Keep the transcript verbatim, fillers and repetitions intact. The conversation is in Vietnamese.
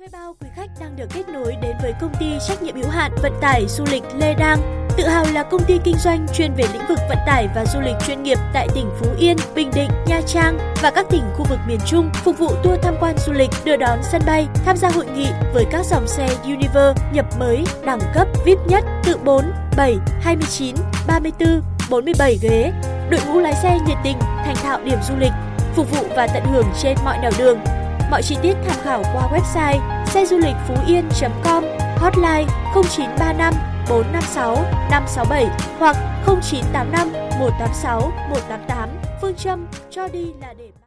bao quý khách đang được kết nối đến với công ty trách nhiệm hữu hạn vận tải du lịch Lê Đang. Tự hào là công ty kinh doanh chuyên về lĩnh vực vận tải và du lịch chuyên nghiệp tại tỉnh Phú Yên, Bình Định, Nha Trang và các tỉnh khu vực miền Trung, phục vụ tour tham quan du lịch, đưa đón sân bay, tham gia hội nghị với các dòng xe Univer nhập mới, đẳng cấp vi ai pi nhất từ bốn, bảy, hai mươi chín, ba mươi tư, bốn mươi bảy ghế. Đội ngũ lái xe nhiệt tình, thành thạo điểm du lịch, phục vụ và tận hưởng trên mọi nẻo đường. Mọi chi tiết tham khảo qua website xe du lịch phú yên chấm com, hotline không chín ba năm bốn năm sáu năm sáu bảy hoặc không chín tám năm một tám sáu một tám tám. Phương châm cho đi là để